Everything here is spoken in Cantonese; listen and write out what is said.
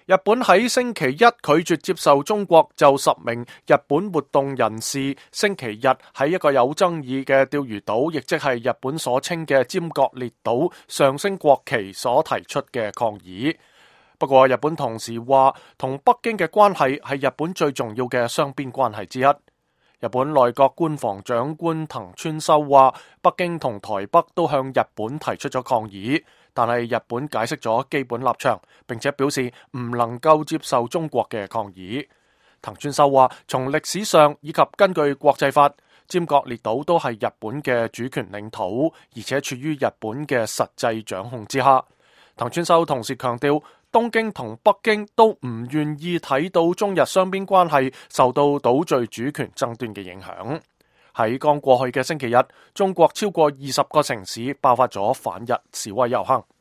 日本喺星期一拒絕接受中國就10名日本活動人士星期日喺一個有爭議嘅釣魚島，亦即係日本所稱嘅尖閣列島上升國旗所提出嘅抗議。不過日本同時話，同北京嘅關係係日本最重要嘅雙邊關係之一。日本內閣官房長官藤村修話，北京同台北都向日本提出咗抗議，但係日本解釋咗基本立場，並且表示唔能夠接受中國嘅抗議。藤村修話，從歷史上以及根據國際法，尖閣列島都係日本嘅主權領土，而且處於日本嘅實際掌控之下。藤村修同時強調，東京同北京都唔願意睇到中日雙邊關係受到島嶼主權爭端嘅影響。喺剛過去嘅星期日，中國超過20個城市爆發咗反日示威遊行。